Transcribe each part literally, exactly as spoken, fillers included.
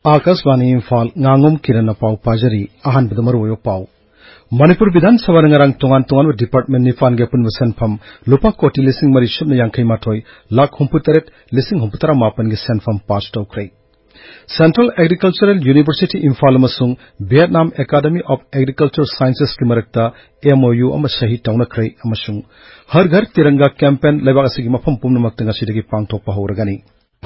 Akashvani Imphal ngangom kirana pau pajari ahan bidamaroyo pau Manipur Vidhan Sabha ngarang tongan tongan department nifan ge pun senfam lupa koti lising mari shubna yankai mathoi lakh humputaret lising humputara mapan ge senfam pass tokrai Central Agricultural University Imphal amasung Vietnam Academy of Agricultural Sciences ki marakta M O U ama sahi tawnakrai amasung har ghar tiranga campaign lebak asigi mafam pumnamak tanga sidagi pangthok pa horagani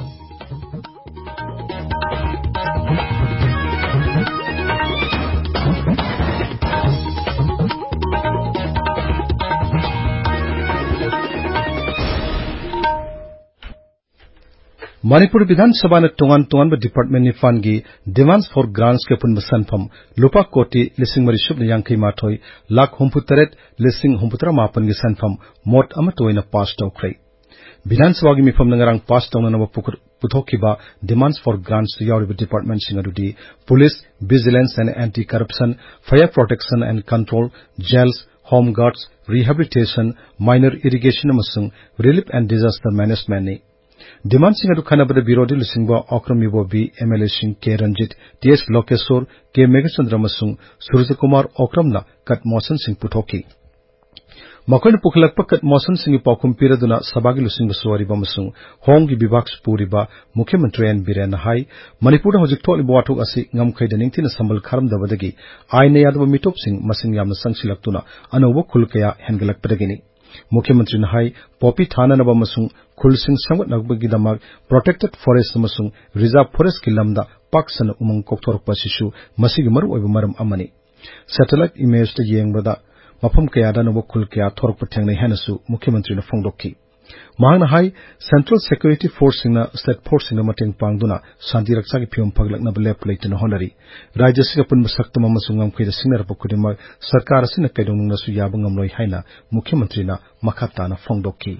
Manipur Vidhan Sabha na tongan tongan ba department ni fan gi demands for grants ke pun sanfam lupa koti lising mari shub yang kai mathoi lakh humputaret lising humputara mapan gi sanfam mot ama toina pass tokrai Vidhan Sabha gi mifam ngarang pass tawna na pukur puthoki ba demands for grants to yauri department singadudi police vigilance and anti corruption fire protection and control jails home guards rehabilitation minor irrigation amasung relief and disaster management ni Demand sing adu khana bada birodi lisingba Akram Yubo B M L A Singh K Ranjit T S Lokeswar K Megachandra masung Surya Kumar Akram na kat motion sing puthoki Makoin puklakpa kat motion sing paukum piraduna sabagi lusing baswari ba masung Hong gi bibak puri ba Mukhyamantri N Biren hai Manipur da hojik tholi bawathuk asi ngam khaida ningthina sambal kharam dabadagi aine yadba mitop sing masing yamna sangsilaktuna anobo khulkaya hengalak padagini Mukhyamantri na hai popi thana na ba masung khulsing sangat nagbagi damak protected forest amasung reserve forest ki lamda paksana umang kokthorok pasishu masigi maru oiba maram amani satellite image ta yengbada mafam kaya da no khul kaya thorok pathengnai hanasu Mukhyamantri na phongdokki mahang na hai central security force na state force na mateng pangduna shanti raksa ki phium phaglak na lep leitna honari rajya siga pun saktam amasung ngam khida singnar pakudima sarkar asina kaidong na su yabangam loi haina Mukhyamantri na makhata na phongdokki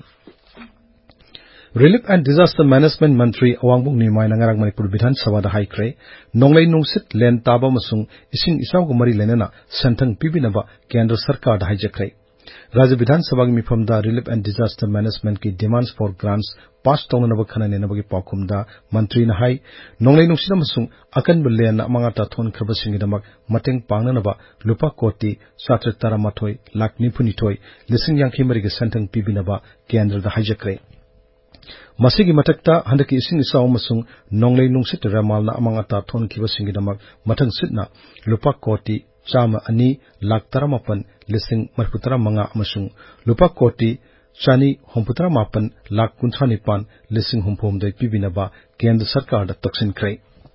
Relief and Disaster Management Mantri Awangbung Nimai Nangarang Manipur Vidhan Sabha da haikre nonglai nungsit len taba masung ising isaw gumari lenana sentang pibinaba kendra sarkar da haijakre Rajya Vidhan Sabha gi mifam da Relief and Disaster Management ki demands for grants pass tawna naba khana ne nabagi pakum da mantri na hai nonglai nungsit masung akan bulen na mangata thon khaba singidamak mateng pangna naba lupa koti satra taramathoi lakh nipunithoi lising yangkhai mari ge sentang pibinaba kendra da haijakre Masigi matakta handaki ising isaw masung nonglai nungsit ramal na amang ata thon kiba singidamak matang sitna lupa koti chama ani lakh taramapan lising marputara manga amasung lupa koti chani homputara mapan lakh kunthani pan lising hompom dai pibinaba kendra sarkar da taksin krai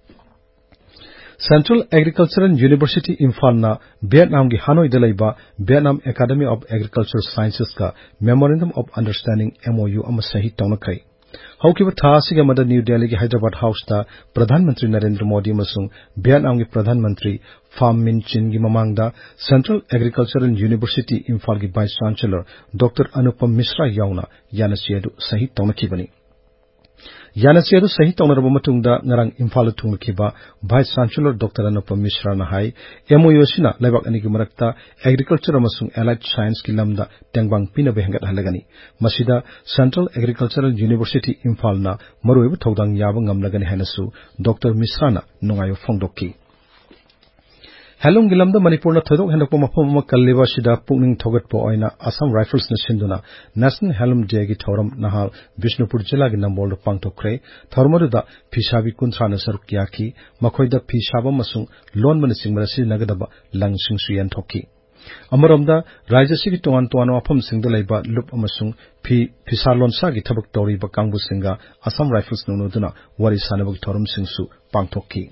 Central Agricultural University Imphal na Vietnam gi Hanoi da laiba Vietnam Academy of Agricultural Sciences ka Memorandum of Understanding M O U ama sahi tawna krai Haukiba tha siga mada New Delhi ki Hyderabad House ta Pradhan Mantri Narendra Modi masung Vietnam gi Pradhan Mantri Pham Minh Chinh gi mamang da Central Agricultural University Imphal gi Vice Chancellor Doctor Anupam Mishra yauna yanasiadu sahi tawna kibani Yanasiadu sahi tawna raba matungda ngarang Imphal thung kiba Vice Chancellor Doctor Anupam Mishra na hai M O U sina laibak ani gi marakta agriculture amasung allied science ki lamda tengbang pina behengat halagani masida Central Agricultural University Imphal na maruibu thodang yaba ngamlagani hanasu Doctor Mishra na nungayo phongdokki Halong gilamda Manipur na thodok hendakpo mafam ama kalliba sida pungning thogatpo oina Assam Rifles na sinduna National Halom Day gi thoram nahal Bishnupur jila gi nambol do pangtokre thormadu da phisabi kunthra na saruk yaki makhoida phisaba masung lon man singmara si nagadaba langsing suyan thokki Amaramda Rajya sigi tongan tongan mafam singda laiba lup amasung phi phisalon sa gi thabak tori ba kangbu singa Assam Rifles nunuduna wari sanabag thoram singsu pangtokki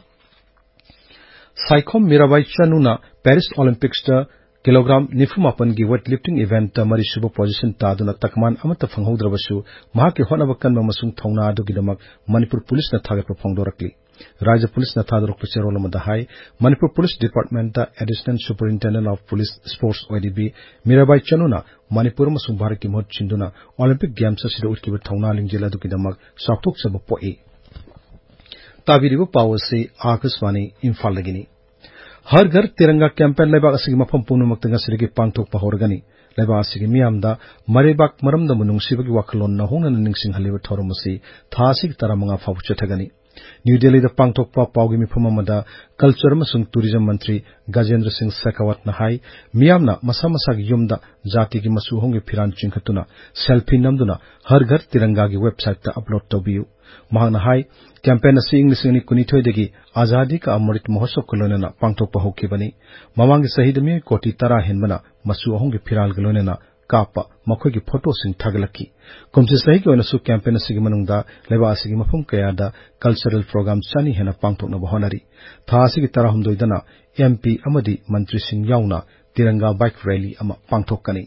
Saikhom Mirabai Chanuna Paris Olympics ta kilogram nifumapan gi weightlifting event ta mari suba position ta duna takman amata phanghodrabasu mahaki honaba kanma masung thongna adu gidamak Manipur Police na thagat phongdorakli Rajya Police na thadrok pachero lamada hai Manipur Police Department ta Additional Superintendent of Police Sports O D B Mirabai Chanuna Manipur masung Bharat ki mohot chinduna Olympic Games sida utkiba thongna lingjela adu gidamak saktok sab poi Tabiribu Pawasi Akaswani Imphal lagini Har ghar tiranga campaign laiba asigi mafam punu maktanga sirigi pangthok pahorgani laiba asigi miyamda marebak maramda munung sibagi wakalon na hongna ningsing haliba thoromasi thasig taramanga fabu chathagani New Delhi दा पांगथोकपा पाउगी मिफम अमदा culture अमसुंग tourism मंत्री गजेंद्र सिंह शेखावतना हाई मियामना मसा मसागी युमदा जाति की मसू होंगे फिरान चिंखतुना सेल्फी नमदुना हर घर तिरंगा की वेबसाइट ता अपलोड तौबियु महाना हाई कैंपेन असी इंग्लिश कुनिथोइदगी आजादी का अमृत महोत्सव को लोनेना पांगथोकपा होखिबनी ममांगी सहिदमी कोटी तरा हेनबना मसू होंगे फिराल गलोनेना कापा मखोई की फोटो सिंह थगलकी कुमसी सही के ओनसु कैंपेन असी मनुंगदा लेबा असी मफम कयादा कल्चरल प्रोग्राम चनी हेना पांगथोकना बहोनरी था असी की तरह हमदोइदना एमपी अमदी मंत्री सिंह याउना तिरंगा बाइक रैली अमा पांगथोकनी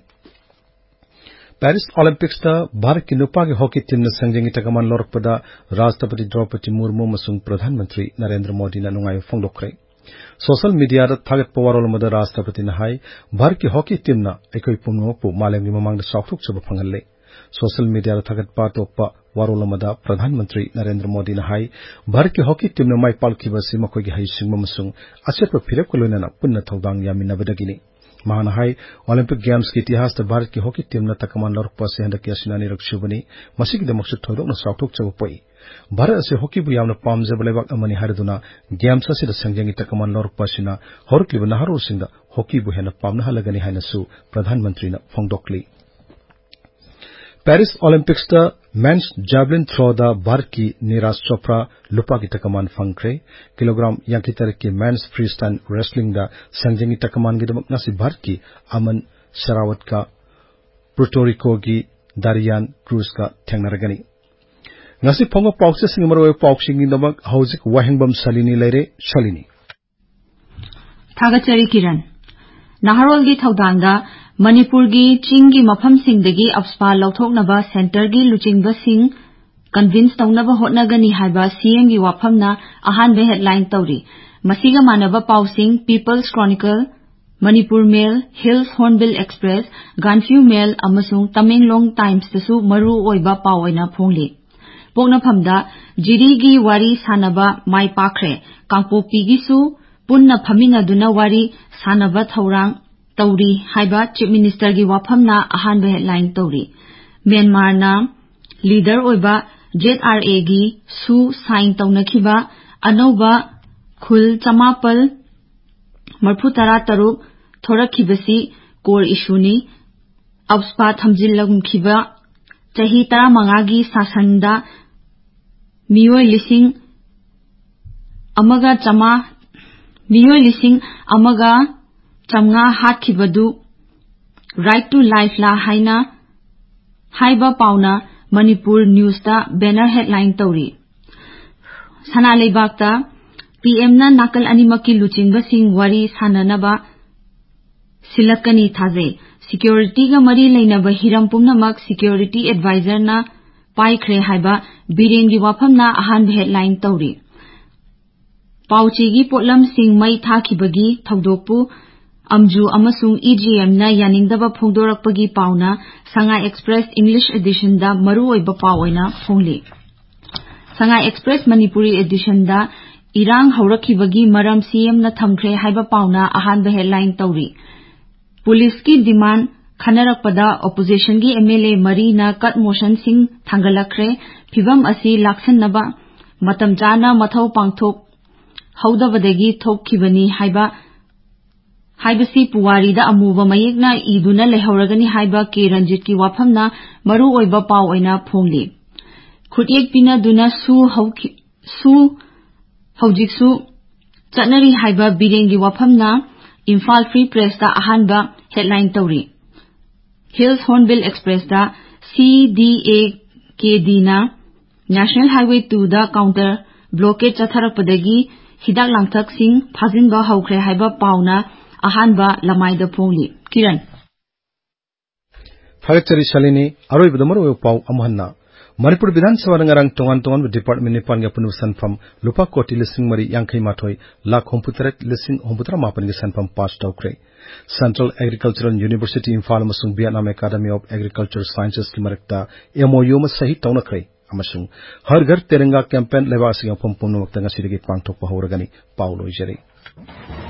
पेरिस ओलंपिक्स दा भारत की नुपा के हॉकी टीम ने संजंगी तकमान लोरपदा राष्ट्रपति द्रौपदी मुर्मू मसुंग प्रधानमंत्री नरेंद्र मोदी ना नुंगाई फोंगदोखरे सोशल मीडिया दा थागत पवारोल मदा राष्ट्रपति ना हाई भारत की हॉकी टीम ना एकोई पुंगोपु मालेंगी ममांग दा साउथुक चब फंगले सोशल मीडिया दा थागत पातोपा वारोल मदा प्रधानमंत्री नरेंद्र मोदी ना हाई भारत की हॉकी टीम ने माई पालखिबसी मखोई की हई सिंगम मसुंग असेप फिरप को लोनेना पुन्ना थौदांग यामिनबदगिनी महाना हाई ओलंपिक गेम्स के इतिहास दा भारत की हॉकी टीम ना तकमान लोरपा से हंदक यासिनानी रक्षुबनी मसिक दा मकसद थौदोक ना साउथुक चब पोई भारत असे हॉकी बु यामना पामजब लेबाक अमनी हारदुना गेम्स असे दा संजंगी तकमान लोरपा सिना हरक्लिब नहरो सिंह दा हॉकी बु हेना पामना हलगनी हाइनसु प्रधानमंत्री ना फोंगदोकली पेरिस ओलंपिक्स दा मेंस जैवलिन थ्रो दा भारत की नीरज चोपड़ा लुपा की तकमान फंगख्रे किलोग्राम यांकी तरह की मेंस फ्रीस्टाइल रेसलिंग दा संजंगी तकमान की दमक नसी भारत की अमन शरावत का पुर्टोरिको की दारियान क्रूज का थेंगनरगनी ngasi phongo paukse singmaro pauksing ni damak hauzik wahengbam salini leire salini thagachari kiran naharol gi thaudanga manipur gi ching gi mafam sing dagi apspa lauthoknaba center gi luchingba sing convince tawnaba hotnagani haiba cm gi wafamna ahan be headline tawri masiga manaba pausing people's chronicle manipur mail hills hornbill express ganfew mail amasung tamenglong times tasu maru oiba pawoina phongli पोगनाफमदा जिरीगी वारी सानबा माई पाखरे कांगपोपीगिसु पुन्ना फमिनादुना वारी सानबा थौरांग तौरी हाइबा chief minister गी वाफमना अहानबा headline तौरी म्यांमारना leader ओइबा जेडआरए गी सु sign तौनखिबा अनौबा खुल चमापल मरफुतरा तरुक थोरखिबसी core इशूनी अब्सपा थमजिल्लगुमखिबा चाही तरा मंगागी सासनदा मियोय लिसिंग अमगा चमा मियोय लिसिंग अमगा चमगा हातखिबदु राइट टू लाइफ ला हाइना हाइबा पाउना मणिपुर न्यूज दा बैनर हेडलाइन तौरी सना लेबाकता पीएम ना नाकल अनिमकी लुचिंगबसिंग वारी साननबा सिलकनी थाजे सिक्योरिटी का मरी लेनब हिरम पुमनमक सिक्योरिटी एडवाइजर ना पाइख्रे हाइबा बिरेंगी वाफमना अहान हेडलाइन तौरी पाउचीगी पोटलम सिंह मई थाखिबगी थौदोकपु अमजू अमसुंग ईजीएम ना यानिंगदबा फोंदोरकपगी पाउना संगाई एक्सप्रेस इंग्लिश एडिशन दा मरु ओइबा पावोइना फोंगली संगाई एक्सप्रेस मणिपुरी एडिशन दा इरांग हौरखिबगी मरम सीएम ना थमख्रे हाइबा पाउना अहान हेडलाइन तौरी पुलिस की डिमांड खनरकपदा ओपोजिशन की एमएलए मरी ना कट मोशन सिंह थांगलखरे फिबम असी लाक्सनबा मतम जाना मथौ पांगथोक हौदबदगी थोकखिबनी हाइबा हाइबसी पुवारीदा अमुबा मयेकना ईदुना लेहौरगनी हाइबा के रंजित की वाफमना मरु ओइबा पाव ओइना फोंगली खुटियक पिना दुना सु हौखि सु हौजिकसु चटनरी हाइबा बिरेंगी वाफमना इम्फाल फ्री प्रेस दा अहानबा हेडलाइन तौरी हिल्स हॉर्नबिल एक्सप्रेस दा सीडीए के दीना नेशनल हाईवे टू दा काउंटर ब्लॉकेज चथरपदगी हिदाक लांथक सिंह फाजिनबा हौख्रे हाइबा पाउना अहानबा लमाइदा फोंगली किरण थगचरी सलिनी अरोइबदमरो पाउ अमहन्ना मणिपुर विधानसभा नंगरंग तोंगान तोंगान डिपार्टमेंट निपान के पुनु सनफम लुपा कोटी लिसिंग मरी यांखै माथोय लाख होमपुतरत लिसिंग होमपुतरा मापन के सनफम पास तौख्रे सेंट्रल एग्रीकल्चरल यूनिवर्सिटी इम्फाल अमसुंग Vietnam academy of agriculture sciences की मरकता एमओयू में सही तौनख्रे अमसुंग हर घर तिरंगा कैंपेन लेबा सिंग फम पुनु वक्तंगा सिरगे पांगथोक पहौरगनी पाउलो जरे